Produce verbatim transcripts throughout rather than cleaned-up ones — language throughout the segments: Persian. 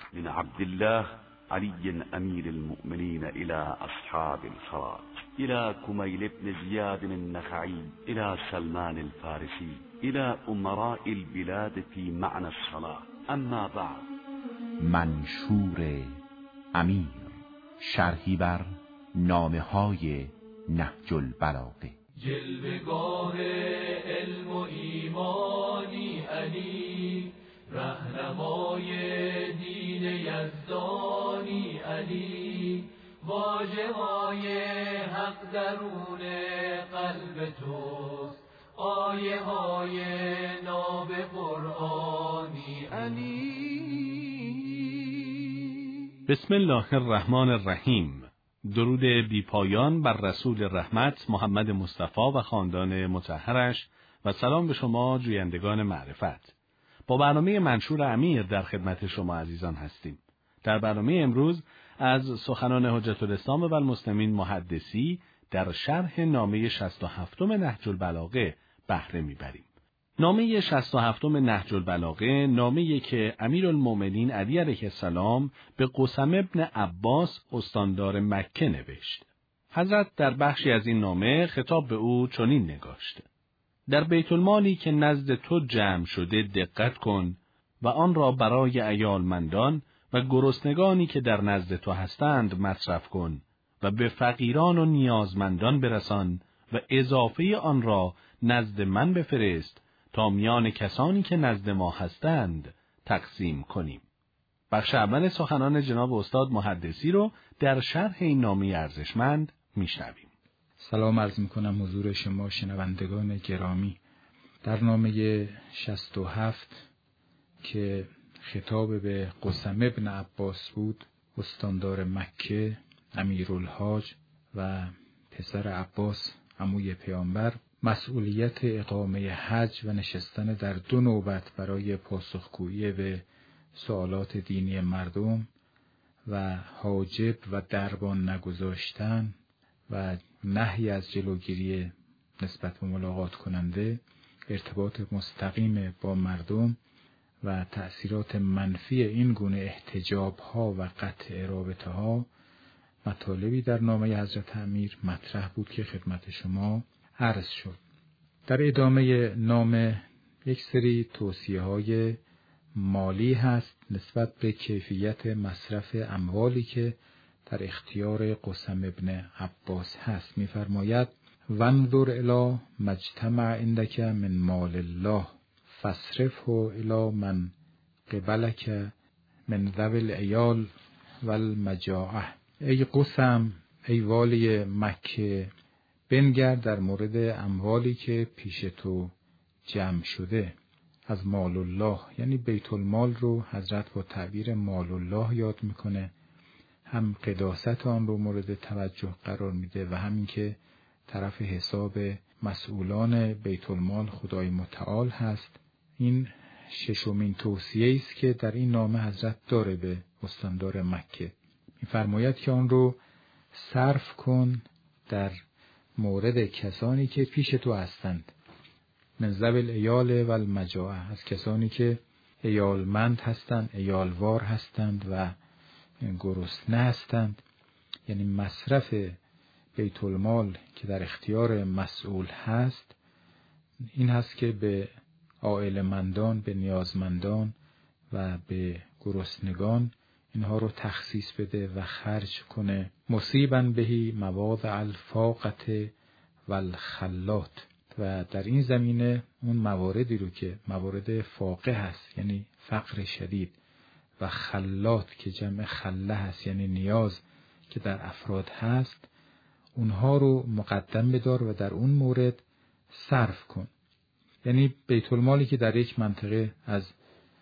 من عبد الله علي امیر المؤمنین الى اصحاب الفرات، الى کمیل ابن زیاد النخعی، الى سلمان الفارسی، الى امراء البلاد فی معنى الصلاة. اما بعد. منشور امیر، شرحی بر نامه های نهج البلاغه. جلوه‌گاه علم و ایمانی علی، رهنمای دین یزدانی علی، واژه‌های حق درون قلب توست، آیه های ناب قرآنی علی. بسم الله الرحمن الرحیم. درود بی پایان بر رسول رحمت محمد مصطفی و خاندان مطهرش و سلام به شما جویندگان معرفت. با برنامه منشور امیر در خدمت شما عزیزان هستیم. در برنامه امروز از سخنان حجت الاسلام و المسلمین محدثی در شرح نامه شصت و هفتم نهج البلاغه بهره میبریم. نامه شصت و هفتم نهج البلاغه نامه‌ای که امیرالمؤمنین علی علیه السلام به قسم ابن عباس استاندار مکه نوشت. حضرت در بخشی از این نامه خطاب به او چنین نگاشته: در بیت المالی که نزد تو جمع شده دقت کن و آن را برای عیالمندان و گرسنگانی که در نزد تو هستند مصرف کن و به فقیران و نیازمندان برسان و اضافه آن را نزد من بفرست تا میان کسانی که نزد ما هستند تقسیم کنیم. بخش اول سخنان جناب استاد محدثی رو در شرح این نامه ارزشمند میشنویم. سلام عرض میکنم حضور شما شنوندگان گرامی. در نامه شصت و هفت که خطاب به قسم ابن عباس بود، استاندار مکه، امیرالحاج و پسر عباس عموی پیامبر، مسئولیت اقامه حج و نشستن در دو نوبت برای پاسخگویی به سوالات دینی مردم و حاجب و دربان نگذاشتن و نهی از جلوگیری نسبت به ملاقات کننده، ارتباط مستقیم با مردم و تأثیرات منفی این گونه احتجاب ها و قطع رابطه ها، مطالبی در نامه حضرت امیر مطرح بود که خدمت شما عرض شد. در ادامه نامه یک سری توصیه های مالی هست نسبت به کیفیت مصرف اموالی که در اختیار قسم ابن عباس هست. می‌فرماید: وانظر الی مجتمع عندک من مال الله فاصرفه الی من قبلک من ذوی العیال و المجاعه. ای قسم، ای والی مکه، بنگر در مورد اموالی که پیش تو جمع شده از مال الله، یعنی بیت المال رو حضرت با تعبیر مال الله یاد میکنه، هم قداست آن رو مورد توجه قرار میده و همین که طرف حساب مسئولان بیت المال خدای متعال هست. این ششمین توصیه است که در این نامه حضرت داره به استاندار مکه. میفرماید که آن رو صرف کن در مورد کسانی که پیش تو هستند، من ذوی العیال و المجاعه، از کسانی که عیالمند هستند، عیالوار هستند و گرسنه هستند. یعنی مصرف بیت المال که در اختیار مسئول هست این هست که به عائلمندان، به نیازمندان و به گرسنگان اینها رو تخصیص بده و خرج کنه. مصیباً بهی مواضع الفاقة و الخلات، و در این زمینه اون مواردی رو که موارد فاقه هست یعنی فقر شدید و خلات که جمع خله هست یعنی نیاز که در افراد هست، اونها رو مقدم بدار و در اون مورد صرف کن. یعنی بیت المالی که در یک منطقه از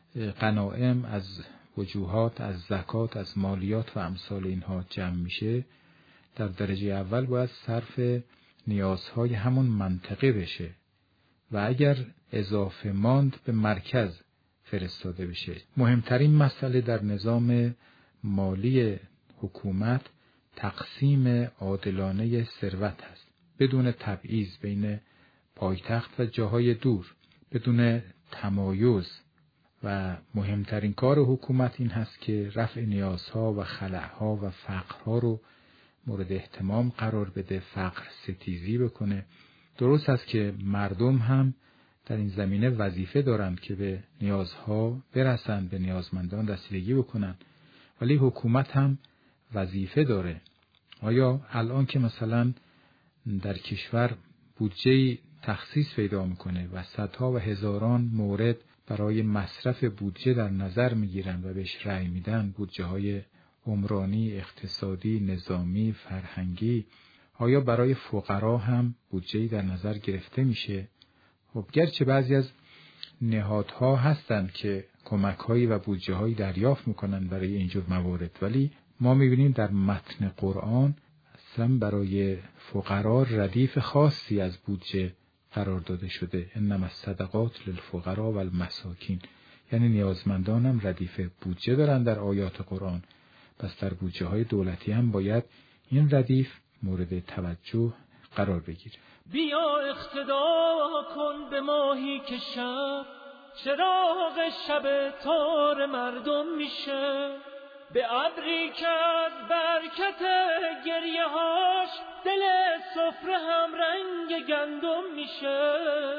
غنایم، از وجوهات، از زکات، از مالیات و امثال اینها جمع میشه، در درجه اول باید صرف نیازهای همون منطقه بشه و اگر اضافه ماند به مرکز فرستاده بشه. مهمترین مسئله در نظام مالی حکومت تقسیم عادلانه ثروت هست، بدون تبعیض بین پایتخت و جاهای دور، بدون تمایز و مهمترین کار حکومت این هست که رفع نیازها و خلأها و فقرها رو مورد اهتمام قرار بده، فقر ستیزی بکنه. درست است که مردم هم در این زمینه وظیفه دارند که به نیازها برسند، به نیازمندان رسیدگی بکنن، ولی حکومت هم وظیفه داره. آیا الان که مثلا در کشور بودجه تخصیص پیدا میکنه و صدها و هزاران مورد برای مصرف بودجه در نظر میگیرن و بهش رأی میدن، بودجه های عمرانی، اقتصادی، نظامی، فرهنگی، آیا برای فقرا هم بودجه‌ای در نظر گرفته میشه؟ خب گرچه بعضی از نهادها هستند که کمک‌هایی و بودجه‌هایی دریافت میکنن برای اینجور موارد، ولی ما میبینیم در متن قرآن اصلا برای فقرا ردیف خاصی از بودجه قرار داده شده. انما الصدقات للفقراء والمساکین، یعنی نیازمندان هم ردیف بودجه دارن در آیات قرآن. پس در بودجه های دولتی هم باید این ردیف مورد توجه قرار بگیره. بیا اقتدا کن به ماهی که شب چراغ شب تار مردم میشه، به ابری که از برکت گریه هاش دل سفره هم رنگ گندم میشه.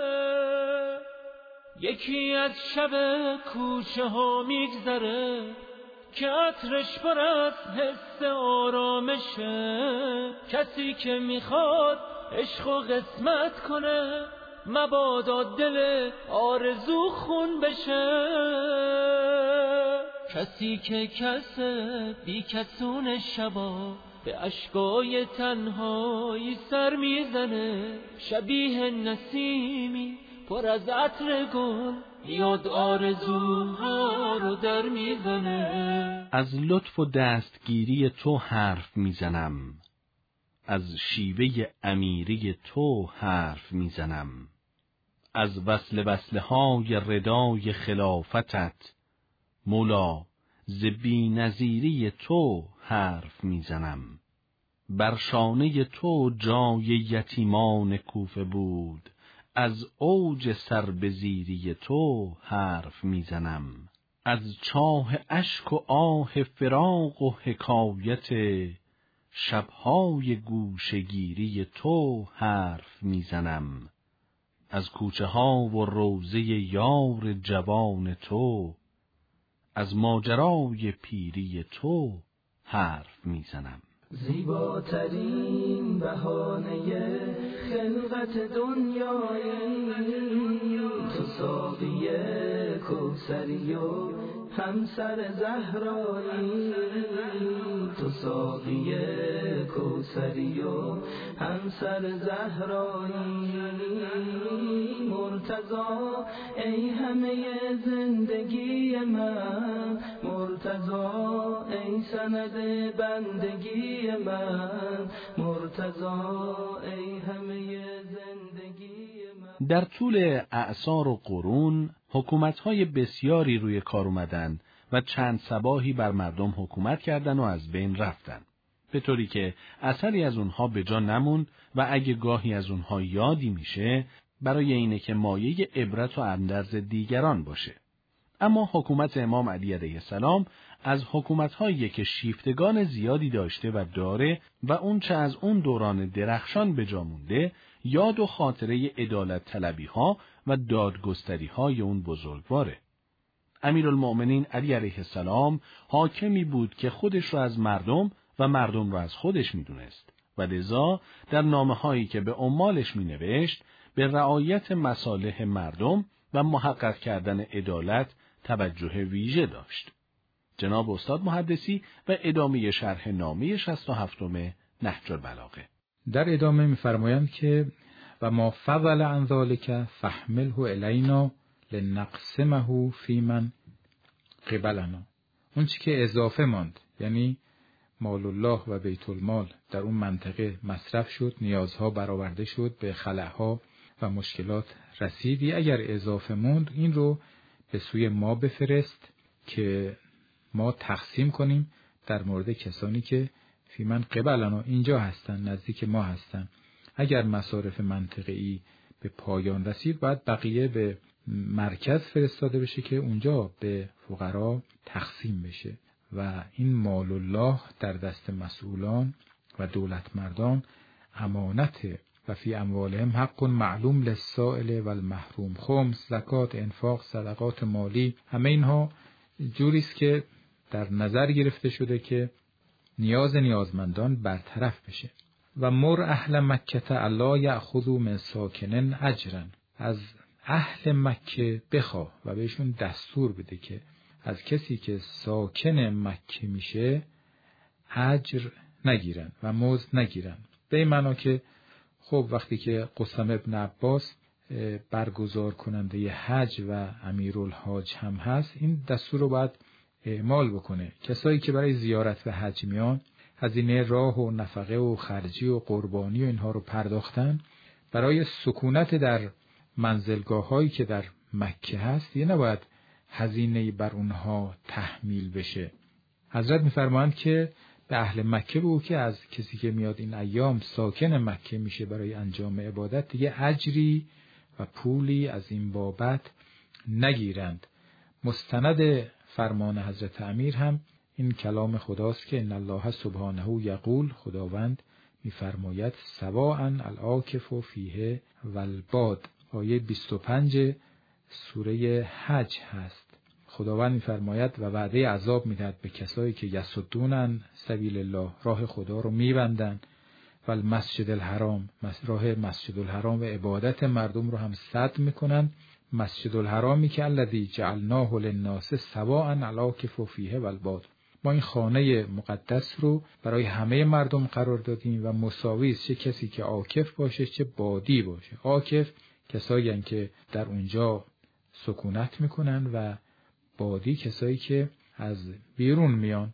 یکی از شب کوچه ها میگذره که عطرش پر از حس آرامشه، کسی که میخواد عشق و قسمت کنه مبادا دل آرزو خون بشه. کسی که کسه بی کسون شبا به اشکای تنهایی سر میزنه، شبیه نسیمی پر از عطر گل یاد آرزوها رو در میزنه. از لطف و دستگیری تو حرف میزنم، از شیوه امیری تو حرف میزنم، از وصل وصله های ردای خلافتت مولا ز بی نظیری تو حرف میزنم. بر شانه تو جای یتیمان کوفه بود، از اوج سربزیری تو حرف میزنم. از چاه اشک و آه فراق و حکایت شبهای گوشگیری تو حرف میزنم. از کوچه ها و روضه یار جوان تو، از ماجرای پیری تو حرف میزنم. زیباترین بهانه خلقت دنیایی، تو ساقی کوثری و همسر زهرایی، تو ساقی کوثری و همسر زهرایی. مرتضی ای همه زندگی من، مرتضی ای سند بندگی من، مرتضی ای همه زندگی من. در طول اعصار و قرون حکومت‌های بسیاری روی کار اومدن و چند صباحی بر مردم حکومت کردن و از بین رفتن، به طوری که اثری از اونها به جا نموند و اگه گاهی از اونها یادی میشه برای اینه که مایه عبرت و اندرز دیگران باشه. اما حکومت امام علی علیه السلام از حکومت‌هایی که شیفتگان زیادی داشته و داره و اون چه از اون دوران درخشان به جا مونده، یاد و خاطره عدالت طلبی‌ها و دادگستری‌های اون بزرگواره. امیرالمؤمنین علی علیه السلام حاکمی بود که خودش رو از مردم و مردم رو از خودش میدونست و لذا در نامه‌هایی که به عمالش مینوشت به رعایت مصالح مردم و محقق کردن عدالت توجه ویژه داشت. جناب استاد محدثی و ادامه شرح نامه شصت و هفتم نهج البلاغه. در ادامه می‌فرمایند که و ما فضل عن ذلک فحمله الینا لنقسمه فی من قبلنا. اون چی که اضافه ماند، یعنی مال الله و بیت المال در اون منطقه مصرف شد، نیازها برآورده شد، به خلاها و مشکلات رسیدی، اگر اضافه موند این رو به سوی ما بفرست که ما تقسیم کنیم در مورد کسانی که فی من قبلنا اینجا هستن، نزدیک ما هستن. اگر مصارف منطقه‌ای به پایان رسید، بعد بقیه به مرکز فرستاده بشه که اونجا به فقرا تقسیم بشه و این مال الله در دست مسئولان و دولتمردان امانته و فی اموالهم حق معلوم للسائل و المحروم. خمس، زکات، انفاق، صدقات مالی، همه اینها جوری است که در نظر گرفته شده که نیاز نیازمندان برطرف بشه. و مر اهل مکه الا یأخذوا من ساکنن اجرا، از اهل مکه بخواه و بهشون دستور بده که از کسی که ساکن مکه میشه اجر نگیرن و مزد نگیرن. به این معنا که خب وقتی که قسم ابن عباس برگزار کننده ی حج و امیرالحاج هم هست، این دستور رو باید اعمال بکنه. کسایی که برای زیارت و حج میان هزینه راه و نفقه و خرجی و قربانی و اینها رو پرداختن، برای سکونت در منزلگاه هایی که در مکه هست یه نباید هزینه بر اونها تحمیل بشه. حضرت میفرمایند که به اهل مکه بگو که از کسی که میاد این ایام ساکن مکه میشه برای انجام عبادت دیگه اجری و پولی از این بابت نگیرند. مستند فرمان حضرت امیر هم این کلام خداست که ان الله سبحانه یقول، خداوند میفرماید سواء العاکف فیه و الباد، آیه بیست و پنج سوره حج هست. خداوند میفرماید و وعده عذاب میدهد به کسایی که یصدون سبیل الله، راه خدا رو میبندن، و المسجد الحرام، راه مسجد الحرام و عبادت مردم رو هم سد میکنن. مسجد الحرامی که الذی جعلناه للناس سواء العاکف فیه و الباد، ما این خانه مقدس رو برای همه مردم قرار دادیم و مساوی است، چه کسی که عاکف باشه چه بادی باشه. عاکف کسایی هستند که در اونجا سکونت میکنن و بادی کسایی که از بیرون میان.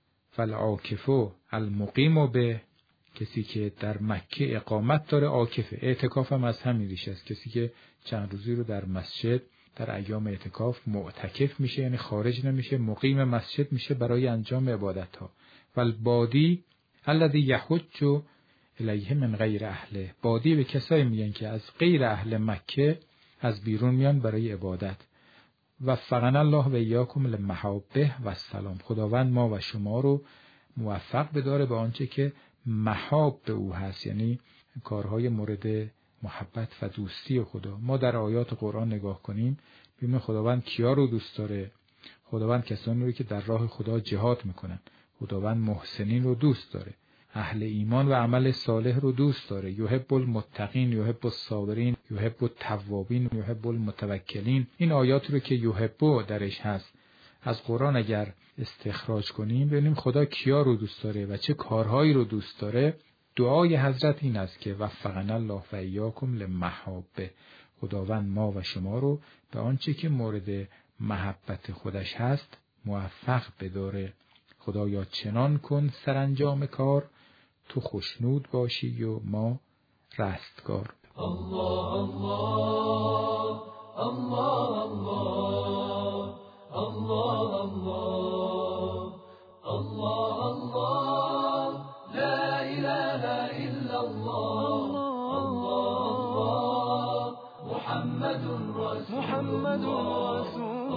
فالعاکفو المقیم به، کسی که در مکه اقامت داره عاکفه. اعتکاف هم از همین ریشه است، کسی که چند روزی رو در مسجد در ایام اعتکاف معتکف میشه، یعنی خارج نمیشه، مقیم مسجد میشه برای انجام عبادت ها. والبادی الذی یحج الیه من غیر اهله، بادی به کسایی میگن که از غیر اهل مکه از بیرون میان برای عبادت. وفقنا الله و ایاکم للمحابه و السلام، خداوند ما و شما رو موفق بداره به آنچه که محاب به او هست، یعنی کارهای مورد محبت و دوستی خدا. ما در آیات قرآن نگاه کنیم ببینیم خداوند کیا رو دوست داره. خداوند کسانی رو که در راه خدا جهاد میکنن. خداوند محسنین رو دوست داره، اهل ایمان و عمل صالح رو دوست داره. یحب المتقین، یحب الصابرین، یحب التوابین، یحب المتوکلین. این آیات رو که یحب درش هست از قرآن اگر استخراج کنیم ببینیم خدا کیا رو دوست داره و چه کارهایی رو دوست داره. دعای حضرت این است که وفقنا الله و ایاکم للمحابه، خداوند ما و شما رو به آنچه که مورد محبت خودش هست موفق بداره. خدایا چنان کن سرانجام کار، تو خوشنود باشی و ما رستگار. الله الله الله الله الله الله الله الله لا اله الا الله الله محمد رسول محمد رسول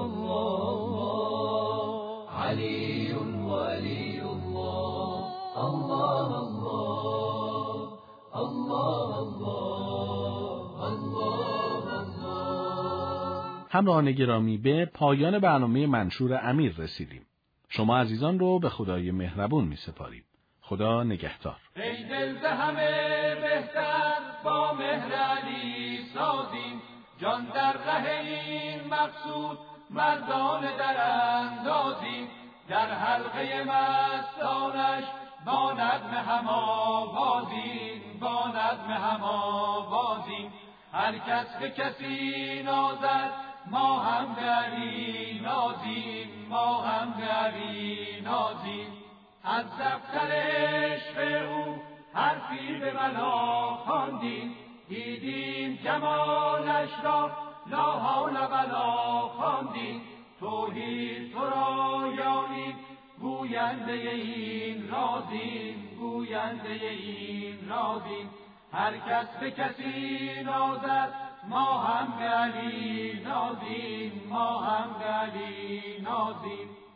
الله علي ولي الله الله الله الله الله الله. همراهان گرامی، به پایان برنامه منشور امیر رسیدیم. شما عزیزان رو به خدای مهربون می سپاریم. خدا نگهدار. ای دل ز همه بهتر با مهر علی سازیم، جان در ره این مقصود مردان در اندازیم، در حلقه مستانش با نظم هم آوازیم، با نظم هم آوازیم. هر کس به کسی نازد ما هم به علی نازیم، ما هم به علی نازیم. از دفتر عشق او حرفی به بلا خواندیم، دیدیم جمالش را لا حول ولا خواندیم. توحید تو را یاریم، گوینده این رازیم، گوینده این رازیم. هر کس به کسی نازد ما هم به علی نازیم، ما هم به علی نازیم.